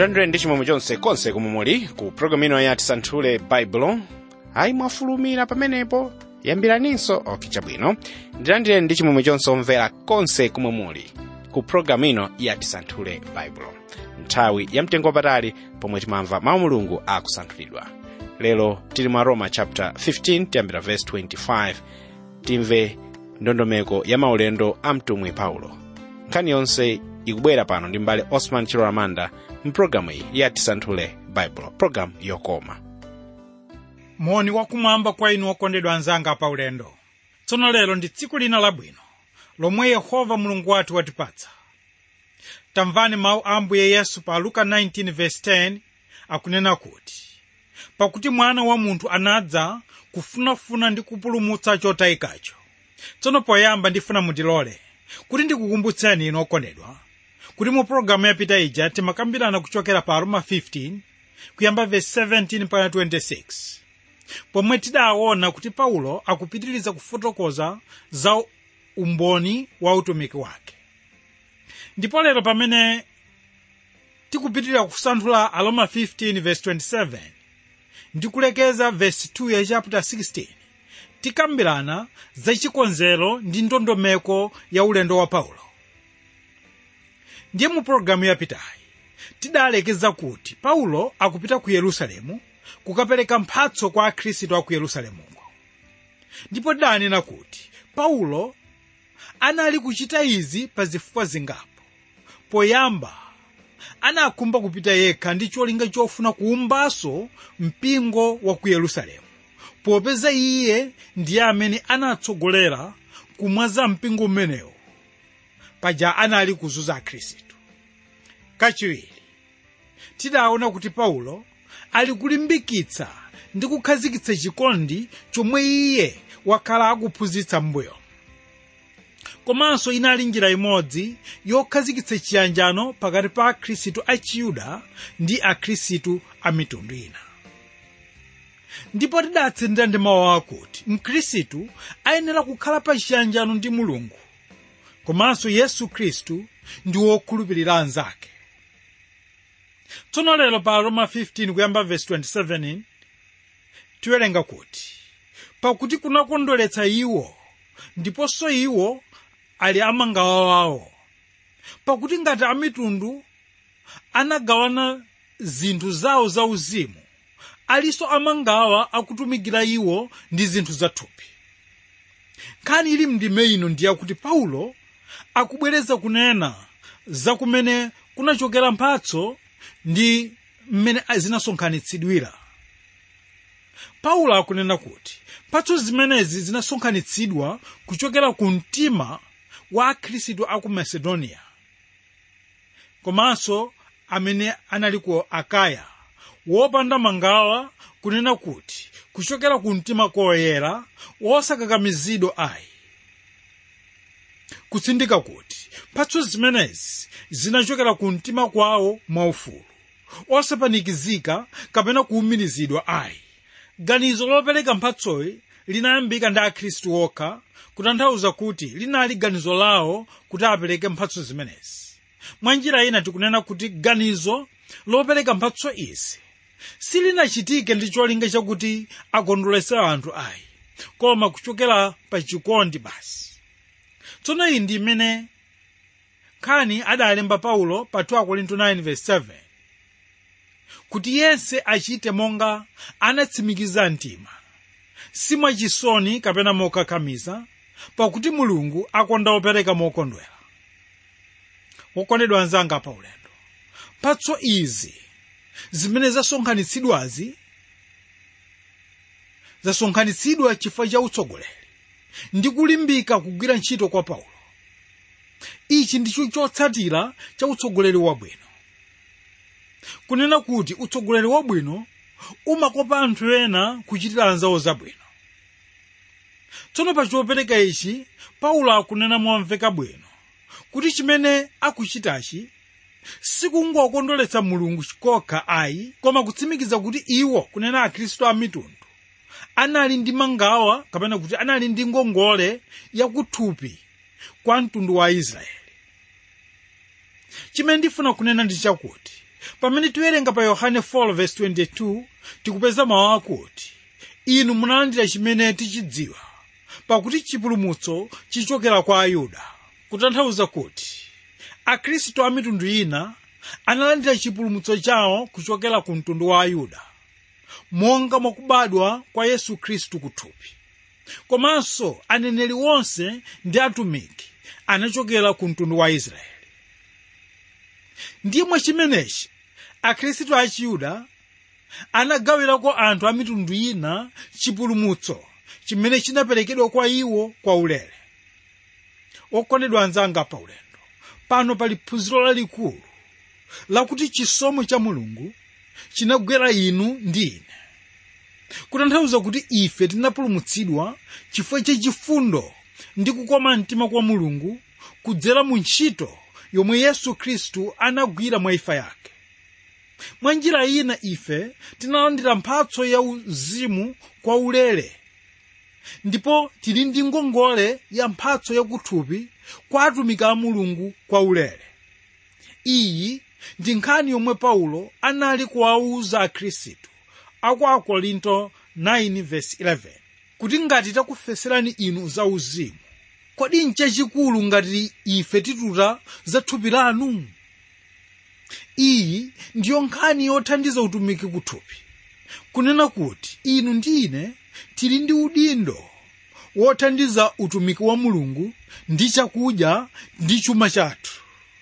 Ndandire ndi chimwemwe chonse konse kumwe muli ku programu ino ya Tisanthule Baibulo. Ayi mwafulumira pamenepo, yambiraninso chabwino. Ndandire ndi chimwemwe chonse omvera konse kumwe muli ku programu ino ya Tisanthule Baibulo. Nthawi ya mtengo wapatali pomwe timamva mawu Mulungu akusanthulidwa. Lero tili mwa Roma chapter 15 tiyambira verse 25. Timve ndondomeko ya maulendo a mtumwi Paulo. Nkhani yonse ikubwera pano ndi mbale Osman Chiloramanda mprogramu iyi ya Tisanthule Baibulo, programu yokoma. Moni wakumwamba kwa inu okondedwa anzanga pa ulendo. Tsono lero ndi tsiku lina labwino lomwe Yehova Mulungu wathu watipatsa. Tamvani mawu a Ambuye Yesu pa Luka 19 verse 10 akunena kuti, pakuti mwana wa munthu anadza kufunafuna ndi kupulumutsa chotayikacho. Tsono poyamba ndifuna mundilole kuti ndikukumbutseni inu okondedwa kuti mu programu yapita ija timakambirana kuchokera pa Roma 15 kuyamba verse 17 mpaka 26. Pomwe tidaona kuti Paulo akupitiriza kufotokoza za umboni wa utumiki wake. Ndipo lero pamene tikupitirira kusanthula Roma 15 verse 27 ndikulekeza verse 2 ya chapter 16, tikambirana za chikonzero ndi ndondomeko ya ulendo wa Paulo. Ndiye mu programu yapitayi tidalekeza kuti Paulo akupita ku Yerusalemu kukapereka mphatso kwa akhristu a ku Yerusalemuko. Ndipo tidanena kuti Paulo anali kuchita izi pa zifukwa zingapo. Poyamba anakumba kupita yekha ndi cholinga chofuna kuumbanso mpingo wa ku Yerusalemu, popeza iye ndiye amene anatsogolera kumwaza mpingo umenewo paja anali kuzunza akhristu. Kachiwiri tidaona kuti Paulo ali kulimbikitsa ndi kukhazikitsa chikondi chomwe iye wakhala akuphunzitsa m'mbuyo. Komanso inali njira imodzi yokhazikitsa chiyanjano pakati pa akhristu a Chiyuda ndi akhristu a mitundu ina. Ndipo tidatsindira ndi mawu akuti mkhristu ayenera kukhala pa chiyanjano ndi Mulungu, komanso Yesu Khristu ndi wokhulupirira anzake. Tsono lero pa Roma 15 kuyamba verse 27 tiwerenga kuti, pakuti kunakondweretsa iwo ndiponso iwo ali amangawa wawo. Pakuti ngati amitundu anagawana zinthu zawo zauzimu, aliso amangawa akutumikira iwo ndi zinthu zathupi. Nkhani ili mndime ino ndiye kuti Paulo akubwereza kunena za kumene kunachokera mphatso ndi mmene zinasonkhanitsidwira. Paulo akunena kuti mphatso zimenezi zinasonkhanitsidwa kuchokera ku mtima wa akhristu a ku Macedonia, komanso amene anali ku Akaya, wopanda mangawa, kunena kuti kuchokera ku mtima koyera wosakakamizidwa ayi. Kutsindika kuti mphatso zimenezi zinachokera ku mtima kwawo mwaufulu, osapanikizika kapena kuumirizidwa ayi. Ganizo lopereka mphatsoyi linayambika ndi akhristu okha, kutanthauza kuti linali ganizo lawo kuti apereke mphatso zimenezi. Mwa njira ina tikunena kuti ganizo lopereka mphatso izi silinachitike ndi cholinga chakuti akondweretse anthu ayi, koma kuchokera pa chikondi basi. Tsono iyi ndi imene nkhani adalemba Paulo pa 2 Korinto 9 verse 7, kuti yense achite monga anatsimikiza mtima, si mwachisoni kapena mokakamiza, pakuti Mulungu akonda opereka mokondwera. Wokondedwa anzanga pa ulendo, mphatso izi zimene zasonkhanitsidwazi zasonkhanitsidwa chifukwa cha utsogoleri ndi kulimbika kugwira ntchito kwa Paulo. Ichi ndicho chotsatira cha utsogoleri wabwino. Kunena kuti utsogoleri wabwino umakopa anthu ena kuchitira anzawo zabwino. Tsono pa chopereka ichi Paulo akunena momveka bwino kuti chimene akuchitachi sikungokondweretsa Mulungu kokha ayi, koma kutsimikiza kuti iwo, kunena akhristu a mitundu, anali ndi mangawa kapena kuti anali ndi ngongole yakuthupi kwa mtundu wa Israeli. Chimene ndifuna kunena ndi chakuti pamene tiwerenga pa Yohane 4:22 tikupeza mawu akuti, inu munalandira chimene tichidziwa, pakuti chipulumutso chichokera kwa Ayuda. Kutanthauza kuti akhristu a mitundu ina analandira chipulumutso chawo kuchokera ku mtundu wa Ayuda, monga mwakubadwa kwa Yesu Khristu kuthupi. Komanso aneneri onse ndi atumiki anachokera ku mtundu wa Israeli. Ndiye mwa chimenechi akhristu a Chiyuda anagawirako anthu a mitundu ina chipulumutso chimene chinaperekedwa kwa iwo kwa ulere. Okondedwa anzanga pa ulendo, pano pali phunziro lalikulu lakuti chisomo cha Mulungu chinagwera inu ndi ine. Kutanthauza kuti ife tinapulumutsidwa chifukwa cha chifundo ndi kukoma mtima kwa Mulungu kudzera mu ntchito yomwe Yesu Khristu anagwira mwa imfa yake. Mwa njira ina ife tinalandira mphatso ya uzimu kwa ulere, ndipo tili ndi ngongole ya mphatso yakuthupi kwa atumiki a Mulungu kwa ulere. Iyi ndi nkhani yomwe Paulo anali kuwauza akhristu aku Akorinto 9:11 kuti ngati takufeserani inu za uzimu, kodi nchachikulu ngati ife tituta za thupi lanu? Iyi ndiyo nkhani yothandiza utumiki kuthupi, kunena kuti inu ndi ine tili ndi udindo wothandiza utumiki wa Mulungu ndi chakudya ndi chuma chathu.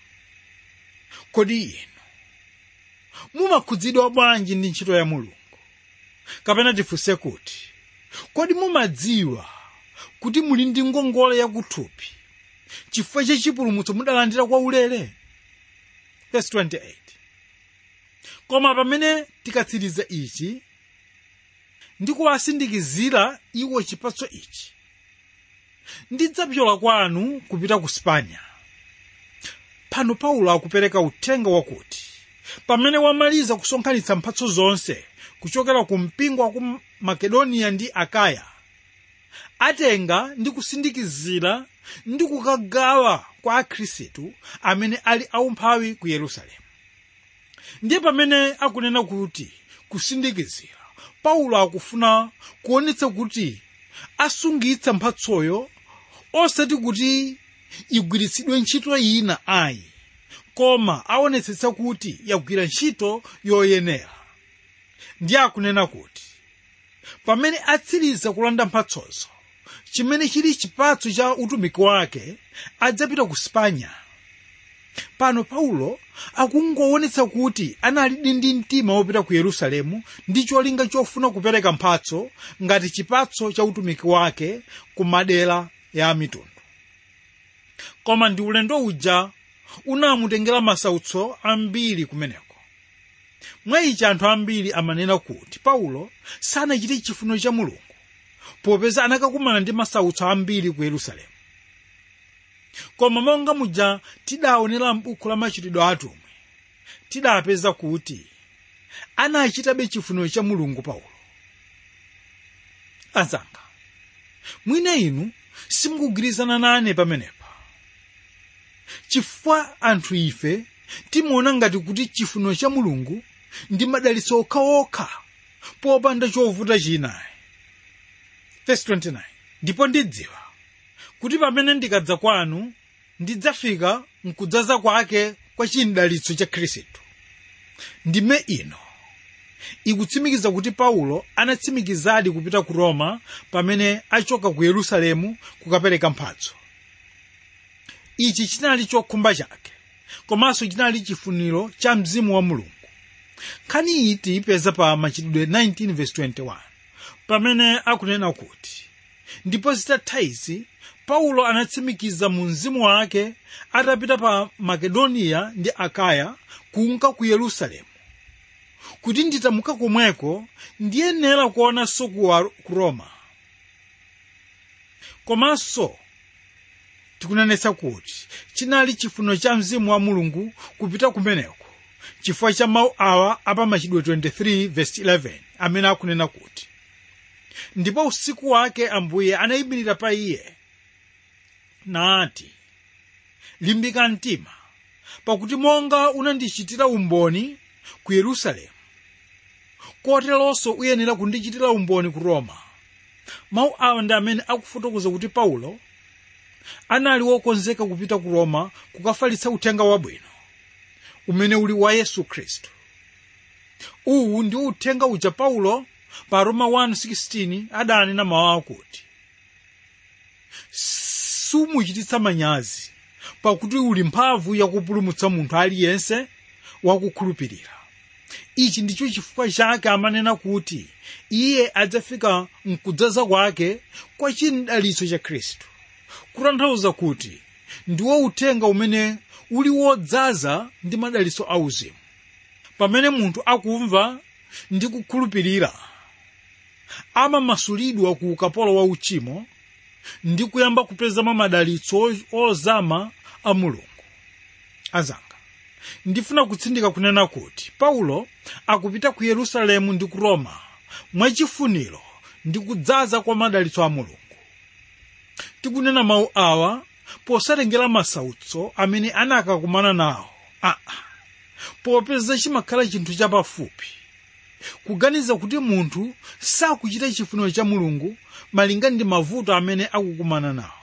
Kodi inu mumakhudzidwa bwanji ndi ntchito ya Mulungu? Kapena tifunse kuti, kodi mumadziwa kuti muli ndi ngongole yakuthupi chifukwa cha chipulumutso mudalandira kwa ulere? Verse 28. Koma pamene tikatsiriza ichi ndi kuwasindikizira iwo chipatso ichi, ndidzapyola kwanu kupita ku Spanya. Pano Paulo akupereka uthenga wakuti pamene wamaliza kusonkhanitsa mphatso zonse kuchokera ku mpingo wa ku Makedoniya ndi Akaya, atenga ndi kusindikizira ndi kukagawa kwa akhristu amene ali aumphawi ku Yerusalemu. Ndiye pamene akunena kuti kusindikizira, Paulo akufuna kuonetsa kuti asungitsa mphatsoyo osati kuti igwiritsidwe ntchito ina ayi, koma aonetsetsa kuti yagwira ntchito yoyenera. Ndiye akunena kuti pamene atsiriza kulanda mphatsozo, chimene chili chipatso cha utumiki wake, adzapita ku Spanya. Pano Paulo akungoonetsa kuti anali ndi mtima wopita ku Yerusalemu ndi cholinga chofuna kupereka mphatso ngati chipatso cha utumiki wake ku madera ya mitundu. Koma ndi ulendo uja unamutengera masautso ambiri kumeneko. Mwa ichi anthu ambiri amanena kuti Paulo sanachite chifuniro cha Mulungu popeza anakakumana ndi masautso ambiri ku Yerusalemu. Koma monga muja tidaonera m'buku la Machitidwe a Atumwi, tidapeza kuti anachitabe chifuniro cha Mulungu Paulo. Anzanga, mwina inu simukugwirizana nane pamenepa, chifukwa anthu ife timaona ngati kuti chifuniro cha Mulungu ndi madalitso okhaokha popanda chovuta china. Verse 29. Ndipo ndidziwa kuti pamene ndikadza kwanu ndidzafika mkudzaza kwake kwa chidalitso cha Khristu. Ndime ino ikutsimikiza kuti Paulo anatsimikizadi kupita ku Roma pamene achoka ku Yerusalemu kukapereka mphatso. Ichi chinali chokhumba chake, komanso chinali chifuniro cha mzimu wa Mulungu. Nkhani iyi tiyipeza pa Machitidwe 19:21 pamene akunena kuti ndipo zitatha izi Paulo anatsimikiza mu mzimu wake atapita pa Makedoniya ndi Akaya kunka ku Yerusalemu kuti nditamuka komweko ndiyenera kuonanso ku Roma. Komanso tikunenetsa kuti chinali chifuniro cha mzimu wa Mulungu kupita kumeneko chifukwa cha mawu awa apa Machitidwe 23:11 amene akunena kuti ndipo usiku wake Ambuye anayimirira pa iye nati, limbika mtima, pakuti monga unandichitira umboni ku Yerusalemu, koteronso uyenera kundichitira umboni ku Roma. Mawu awa ndi amene akufotokoza kuti Paulo anali wokonzeka kupita ku Roma kukafalitsa uthenga wabwino umene uli wa Yesu Khristu. Uwu ndi uthenga uja Paulo pa Roma 1:16 adanena mawu akuti sumuchititsa manyazi pakuti uli mphamvu yakupulumutsa munthu aliyense wakukhulupirira. Ichi ndicho chifukwa chake amanena kuti iye adzafika mkudzaza kwake kwa chidalitso cha Khristu, kutanthauza kuti ndiwo uthenga umene uli wodzaza ndi madalitso auzimu. Pamene munthu akumva ndi kukhulupirira, amamasulidwa ku ukapolo wa uchimo ndi kuyamba kupezamo madalitso ozama a Mulungu. Azanga, ndifuna kutsindika kunena kuti Paulo akupita ku Yerusalemu ndi ku Roma mwachifuniro ndi kudzaza kwa madalitso a Mulungu. Tikunena mawu awa posatengera masautso amene anakakumana nawo. Popeza chimakhala chinthu chapafupi kuganiza kuti munthu sakuchita chifuniro cha Mulungu malinga ndi mavuto amene akukumana nawo.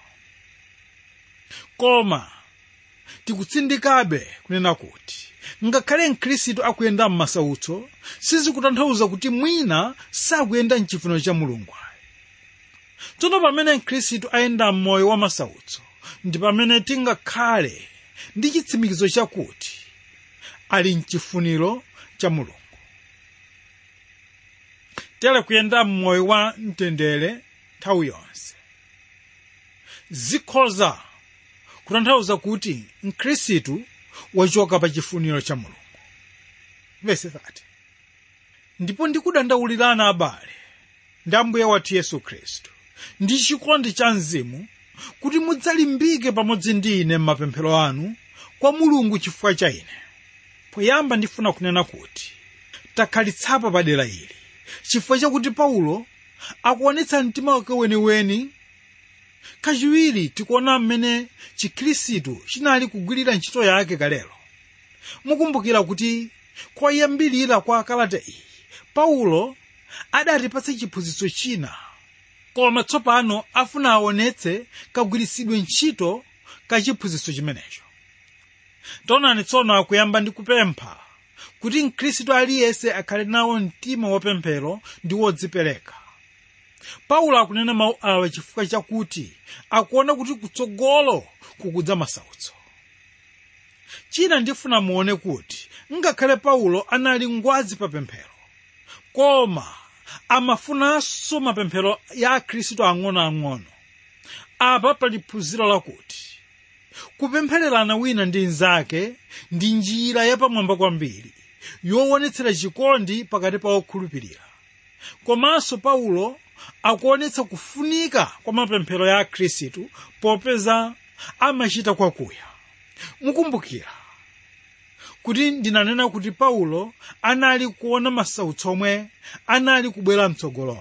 Koma tikutsindikabe kunena kuti ngakhale Mkhristu akuyenda m'masautso sizikutanthauza kuti mwina sakuyenda m'chifuniro cha Mulungu. Tsono pamene Mkhristu ayenda m'moyo wa masautso ndi pamene tingakhale ndi chitsimikizo chakuti ali m'chifuniro cha Mulungu. Tere kuyenda m'moyo wa mtendere nthawi yonse zikhoza kutanthauza kuti Mkhristu wachoka pa chifuniro cha Mulungu. Verse 30. Ndipo ndikudandaulirana abale ndi Ambuye wathu Yesu Khristu ndi chikondi cha Mzimu kuti mudzalimbike pamodzi ndi ine m'mapemphero anu kwa Mulungu chifukwa cha ine. Poyamba ndifuna kunena kuti takhalitsapo padera ili chifukwa chakuti Paulo akuonetsa mtima wake weniweni. Kachiwiri tikuona mmene Chikhristu chinali kugwirira ntchito yake kalelo. Mukumbukira kuti kwa yambirira kwa kalata iyi Paulo adatipatsa chiphunzitso china, koma tsopano afuna aonetse kagwiritsidwe ntchito ka chiphunzitso chimenecho. Taonani tsono akuyamba ndi kupempha kuti Mkhristu aliyense akhale nawo mtima wapemphero ndi wodzipereka. Paulo akunena mawu awa chifukwa chakuti akuona kuti kutsogolo kukudza masautso. China ndifuna muone kuti ngakhale Paulo anali ngwazi pa pemphero, koma amafunanso mapemphero ya Akhristu ang'onoang'ono. Apa pali phunziro lakuti kupemphererana wina ndi nzake ndi njira yapamwamba kwambiri yoonetsera chikondi pakati pa okhulupirira. Komanso Paulo akuonetsa kufunika kwa mapemphero ya Akhristu popeza amachita kwakuya. Mukumbukira kuti ndinanena kuti Paulo anali kuona masautso omwe anali kubwera mtsogolomo,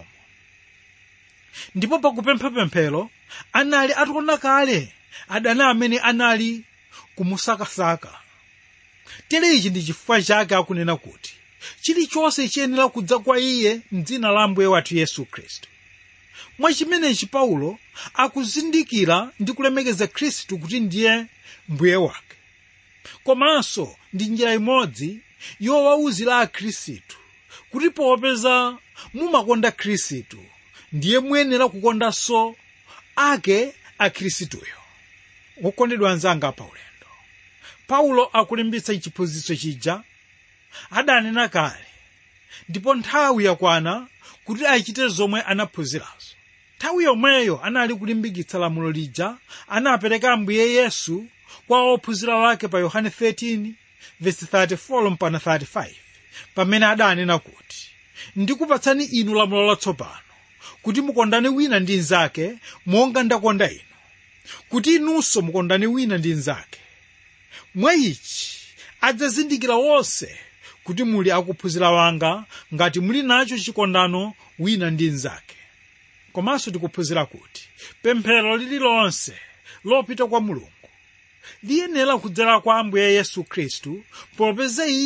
ndipo pakupempha pemphero anali ataona kale adani amene anali kumusakasaka. Tere ichi ndi chifukwa chake akunena kuti chilichonse chiyenera kudza kwa iye m'dzina la Ambuye wathu Yesu Khristu. Mwachimenechi Paulo akuzindikira ndi kulemekeza Khristu kuti ndiye Mbuye wake. Komanso ndi njira imodzi yowauzira Akhristu kuti popeza mumakonda Khristu ndiye muyenera kukondanso ake Akhristuyo. Wokondedwa anzanga pa ulendo, Paulo akulimbitsa chiphunzitso chija adanena kale, ndipo nthawi yakwana kuti achite zomwe anaphunzirazo. Nthawi yomweyo anali kulimbikitsa lamulo lija anapereka Ambuye Yesu kwa ophunzira wake pa Yohane 13 verse 34 mpaka 35, pamene adanena kuti ndikupatsani inu lamulo latsopano kuti mukondane wina ndi nzake monga ndakonda inu, kuti inunso mukondane wina ndi nzake. Mwa ichi adzazindikira wonse kuti muli akuphunzira wanga ngati muli nacho chikondano wina ndi nzake. Komanso tikuphunzira kuti pemphero lililonse lopita kwa Mulungu liyenera kudzera kwa Ambuye Yesu Khristu, popeza iye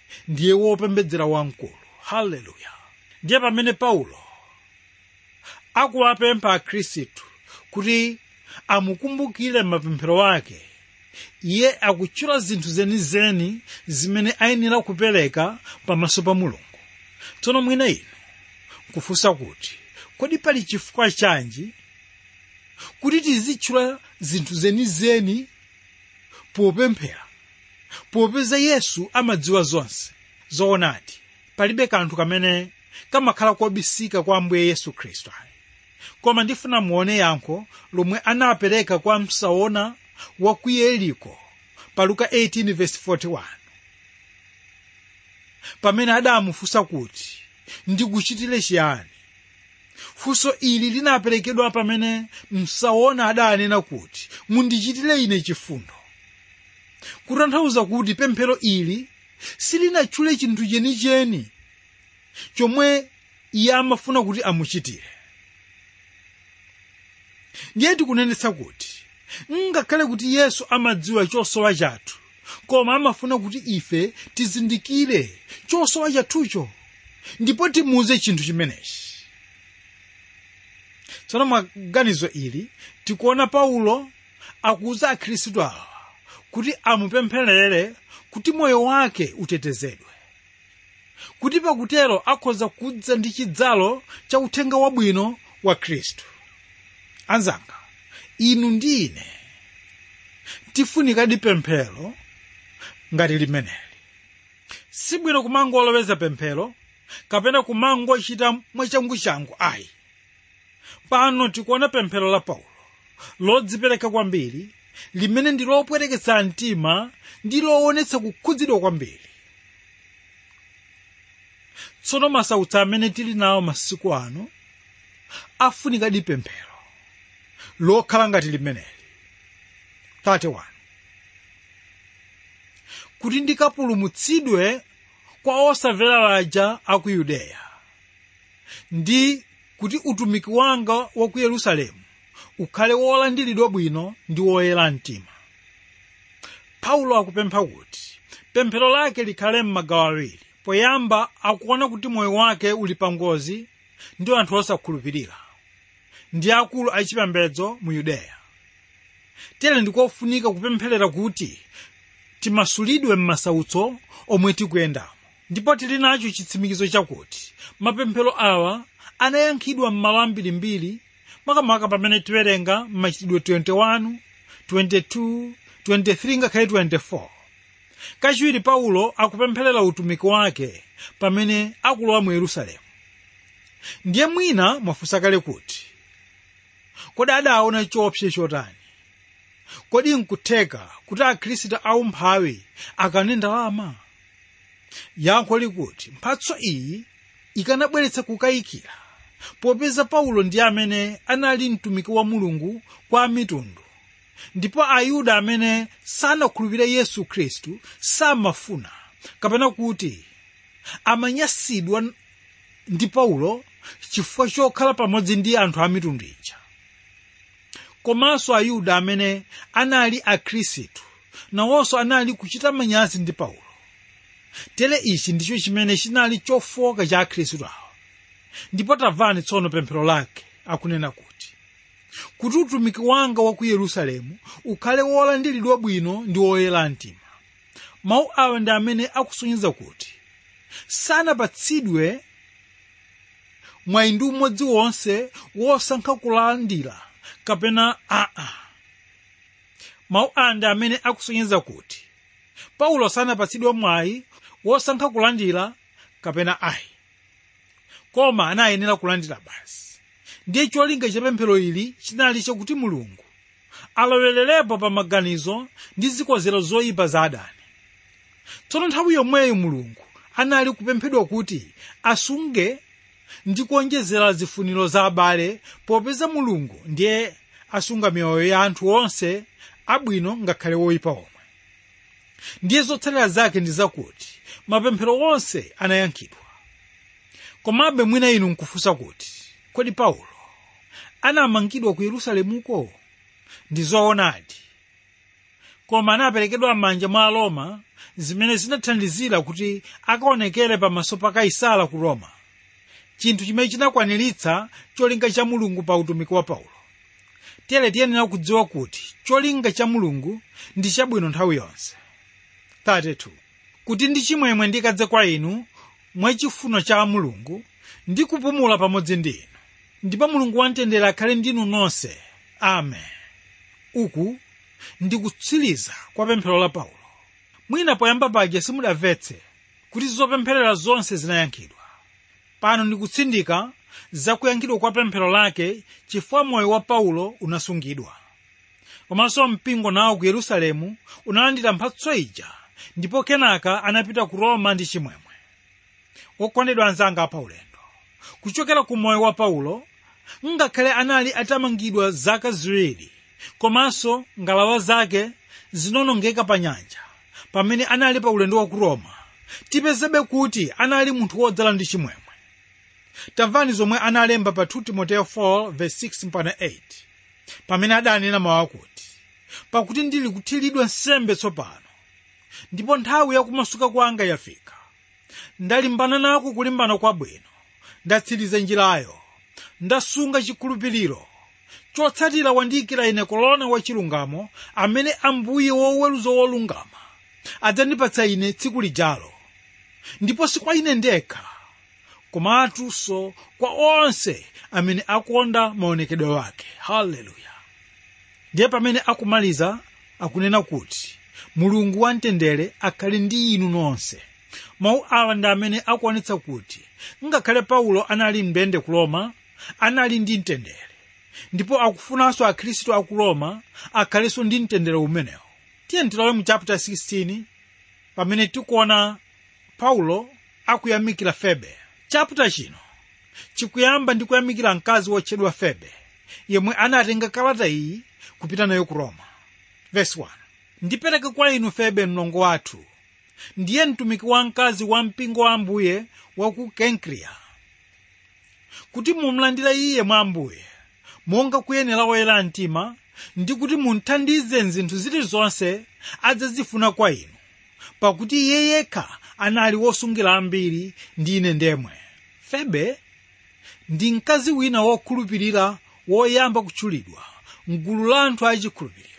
ndiye wopembedzera wamkulu. Haleluya! Ndiye pamene Paulo akuwapempha akhristu kuti amukumbukire mapemphero ake, iye akutchula zinthu zenizeni zimene ayenera kupereka pamaso pa Mulungu. Tsono mwina inu kufunsa kuti kodi pali chifukwa chanji kuti tizitchula zinthu zenizeni popemphera, popeza Yesu amadziwa zonse? Zoonadi, palibe kanthu kamene kamakhala kobisika kwa Ambuye Yesu Khristu. Koma ndifuna muone yankho lomwe anapereka kwa msaona wa ku Yeriko pa Luka 18:41, pamene adamufunsa kuti ndikuchitire chiyani. Funso ili linaperekedwa pamene msaona adanena kuti mundichitire ine chifundo, kutanthauza kuti pemphero ili silinatchule chinthu chenicheni chomwe iye amafuna kuti amuchitire. Ndiye tikunenetsa kuti ngakhale kuti Yesu amadziwa chosowa chathu, koma amafuna kuti ife tizindikire chosowa chathucho ndipo timuuze chinthu chimenechi. Tsono mwaganizo ili tikuona Paulo akuuza akhristu awa kuti amupempherere kuti moyo wake utetezedwe, kuti pakutero akhoza kudza ndi chidzalo cha uthenga wabwino wa Khristu. Anzanga, inu ndi ine tifunikadi pemphero ngati limeneli. Sibwino kumangoloweza pemphero kapena kumangochita mwachangu ayi. Pano tikuona pemphero la Paulo lodzipereka kwambiri, limene ndi lopwereketsa mtima ndi loonetsa kukhudzidwa kwambiri. Tsono masautso amene tili nawo masiku ano afunikadi pemphero lokhala ngati limeneli. 31 kuti ndikapulumutsidwe kwa osamvera aja a ku Yudeya, ndi kuti utumiki wanga wa ku Yerusalemu ukhale wolandiridwa bwino ndi woyera mtima. Paulo akupempha kuti pemphero lake likhale m'magawo awiri. Poyamba akuona kuti moyo wake uli pangozi ndi anthu osakhulupirira ndi akulu achipembedzo mu Yudeya. Tere ndikofunika kupempherera kuti timasulidwe m'masautso omwe tikuyendamo. Ndipo tili nacho chitsimikizo chakuti mapemphero awa anayankhidwa m'malo ambirimbiri, makamaka pamene tiwerenga m'Machitidwe 21, 22, 23 ngakhale 24. Kachiwiri Paulo akupempherera utumiki wake pamene akulowa mu Yerusalemu. Ndiye mwina mwafunsa kale kuti kodi adaona choopsa chotani? Kodi nkutheka kuti akhristu aumphawi akane ndalama? Yankho likuti mphatso iyi ikanabweretsa kukayikira, popeza Paulo ndi amene anali mtumiki wa Mulungu kwa mitundu, ndipo Ayuda amene sanakhulupirire Yesu Khristu samafuna kapena kuti amanyasidwa ndi Paulo chifukwa chokhala pamodzi ndi anthu a mitundu ija. Komanso Ayuda amene anali akhristu nawonso anali kuchita manyazi ndi Paulo. Tere ichi ndicho chimene chinali chofoka cha akhristu awo. Ndipo tamvani tsono pemphero lake, akunena kuti utumiki wanga wa ku Yerusalemu ukhale wolandiridwa bwino ndi woyera mtima. Mawu awa ndi amene akusonyeza kuti sanapatsidwe mwayi ndi umodzi wonse wosankha kulandira kapena Mawu awa ndi amene akusonyeza kuti Paulo sanapatsidwe mwayi wosankha kulandira kapena ayi, koma anayenera kulandira basi. Ndiye cholinga cha pemphero ili chinali chakuti Mulungu alowererepo pa maganizo ndi zikonzero zoyipa za adani. Tsono nthawi yomweyo Mulungu anali kupemphedwa kuti asunge ndi kuonjezera zifuniro za abale, popeza Mulungu ndiye asunga miyoyo ya anthu onse, abwino ngakhale woyipa omwe. Ndiye zotsatira zake ndi zakuti mapemphero onse anayankhidwa. Komabe mwina inu nkufunsa kuti kodi Paulo anamangidwa ku Yerusalemuko? Ndi zoonadi. koma anaperekedwa m'manja mwa Aroma, zimene zinathandizira kuti akaonekere pamaso pa Kaisala ku Roma, chinthu chimene chinakwaniritsa cholinga cha Mulungu pa utumiki wa Paulo. Tere tiyenera kudziwa kuti cholinga cha Mulungu ndi chabwino nthawi yonse. 32 kuti ndi chimwemwe ndikadze kwa inu mwachifuno cha Mulungu ndi kupumula pamodzi ndi inu, ndipo Mulungu wamtendere akhale ndinu nonse. Amen. Uku ndi kutsiriza kwa pemphero la Paulo. Mwina poyamba paja simudamvetse kuti zopempherera zonse zinayankhidwa. Pano ndikutsindika za kuyankhidwa kwa pemphero lake chifukwa moyo wa Paulo unasungidwa. Komanso mpingo nawo ku Yerusalemu unalandira mphatso ija, ndipo kenaka anapita ku Roma ndi chimwemwe. Okondedwa anzanga paulendo, kuchokera ku moyo wa Paulo, ngakhale anali atamangidwa zaka ziwiri, komanso ngalawa zake zinonongeka pa nyanja pamene anali pa ulendo wa ku Roma, tipezebe kuti anali munthu wodzala ndi chimwemwe. Tamvani zomwe analemba pa 2 Timoteyo 4:6-8 pamene adanena mawu akuti, pakuti ndili kuthiridwa nsembe tsopano, ndipo nthawi yakumasuka kwanga yafika. Ndalimbana nako kulimbana kwabwino, ndatsiriza njirayo, ndasunga chikhulupiriro. Chotsatira wandiyikira ine korona wachilungamo, amene Ambuye woweruza wolungama adzandipatsa ine tsiku lijalo, ndipo si kwa ine ndekha, komatunso kwa onse amene akonda maonekedwe wake. Haleluya. Ndiye pamene akumaliza akunena kuti Mulungu wamtendere akhale ndi inu nonse. Mawu awa ndi amene akuonetsa kuti ngakhale Paulo anali m'ndende ku Roma, anali ndi mtendere, ndipo akufunanso akhristu a ku Roma akhalenso ndi mtendere umenewo. Tiye tilowe mu chapter 16 pamene tikuona Paulo akuyamikira Febe. Chapter chino chikuyamba ndi kuyamikira mkazi wotchedwa Febe, yemwe anatenga kalata iyi kupita nayo ku Roma. Verse 1: ndipereke kwa inu Febe mlongo wathu, ndiye mtumiki wa mkazi wa mpingo wa Ambuye wa ku Kenkrea, kuti mumlandire iye mwa Ambuye monga kuyenera woyera mtima, ndi kuti munthandize m'zinthu zilizonse adzazifuna kwa inu, pakuti iye yekha anali wosungira ambiri ndi ine ndemwe. Febe ndi mkazi wina wokhulupirira woyamba kutchulidwa m'gulu la anthu achikhulupiriro.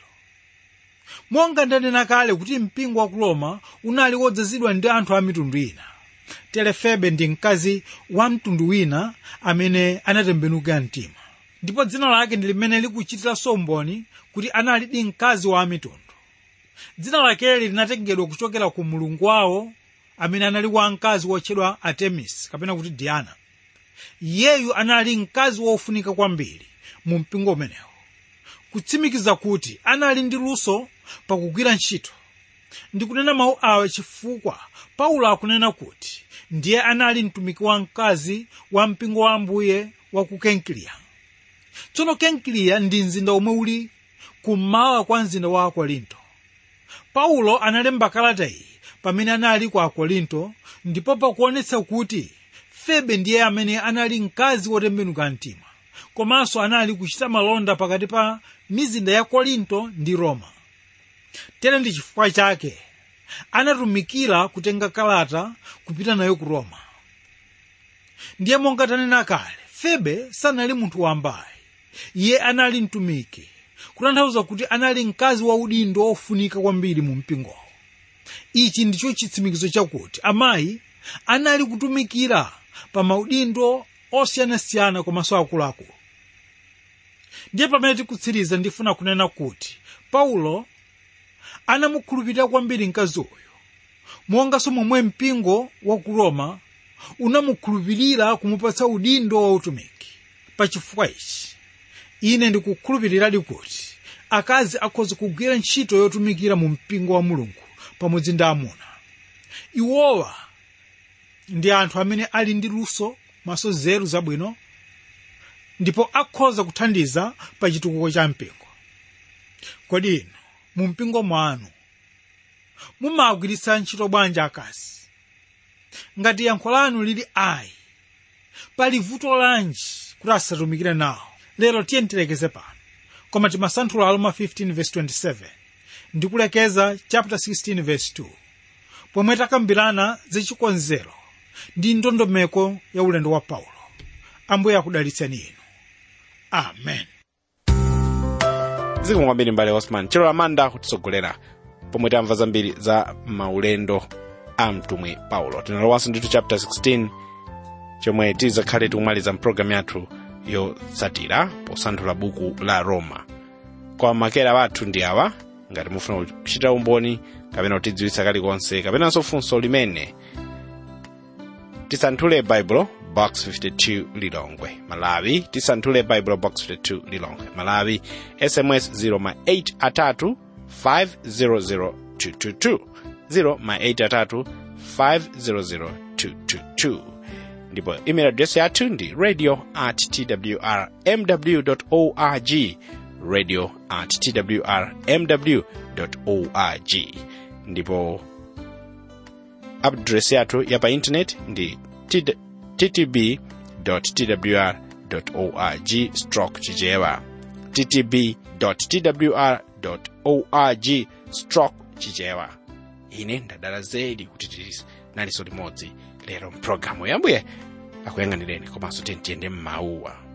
Monga ndanena kale kuti mpingo wa ku Roma unali wodzazidwa ndi anthu a mitundu ina, tere Febe ndi mkazi wa mtundu wina amene anatembenuka mtima, ndipo dzina lake ndi limene likuchitiranso umboni kuti anali ndi mkazi wa mitundu. Dzina lakeli linatengedwa kuchokera ku mulungu wawo amene anali wamkazi wotchedwa Artemis kapena kuti Diana. Iyeyu anali mkazi wofunika kwambiri mu mpingo umenewo, kutsimikiza kuti anali ndi luso pakugwira ntchito. Ndikunena mawu awa chifukwa Paulo akunena kuti ndiye anali mtumiki wa mkazi wa mpingo wa Ambuye wa ku Kenkrea. Tsono Kenkrea ndi mzinda omwe uli kummawa kwa mzinda wa Akorinto. Paulo analemba kalata iyi pamene anali ku Akorinto, ndipo pakuonetsa kuti Febe ndiye amene anali mkazi wotembenuka mtima, komanso anali kuchita malonda pakati pa mizinda ya Korinto ndi Roma. Tere ndi chifukwa chake anatumikira kutenga kalata kupita nayo ku Roma. Ndiye monga tanena kale, Febe sanali munthu wambayi, iye anali mtumiki, kutanthauza kuti anali mkazi wa udindo wofunika kwambiri mu mpingo. Ichi ndicho chitsimikizo chakuti amayi anali kutumikira pa maudindo osiyanasiyana komanso akuluakulu. Ndiye pamene tikutsiriza ndifuna kunena kuti Paulo anamukhulupirira kwambiri mkazi uyu, monganso momwe mpingo wa ku Roma unamukhulupirira kumupatsa udindo wa utumiki. Pa chifukwa ichi ine ndikukhulupiriradi kuti akazi akhoza kugwira ntchito yotumikira mu mpingo wa Mulungu pamodzi ndi amuna. Iwowa ndi anthu amene ali ndi luso maso nzeru zabwino, ndipo akhoza kuthandiza pa chitukuko cha mpingo. Kodi inu mu mpingo mwanu mumagwiritsa ntchito bwanji akazi? Ngati yankho lanu lili ayi, pali vuto lanji kuti asatumikire nawo? Lero tiye tilekeze pano, koma timasanthula Aroma 15:27 ndikulekeza chapter 16 verse 2 pomwe takambirana zachikonzero ndi ndondomeko ya ulendo wa Paulo. Ambuye akudalitseni inu. Amen. zikomo kwambiri mbale Osman chero Amanda kutitsogolera pomwe tamva zambiri za maulendo a mtumwi Paulo. Tinalowanso ndithu chapter 16 chomwe tizakhale tikumaliza mpulogalamu yathu yotsatira posanthula buku la Roma. Kwa makera wathu ndi awa, ngati mufuna kuchita umboni kapena kutidziwitsa kalikonse kapenanso funso limene, tisanthule Bible box 52 Lilongwe Malawi. Tisanthule Bible box 52 Lilongwe Malawi. SMS 083 500 222 083 500 222. Ndipo email address yathu ndi radio@twrmw.org radio@twrmw.org. Ndipo address yathu ya pa internet ndi ttb.twr.org/chichewa ttb.twr.org/chichewa. Ine ndadala zedi kuti nalinso limodzi lero mpulogalamu yambuye akuyang'anireni komanso tiyende m'mauwa.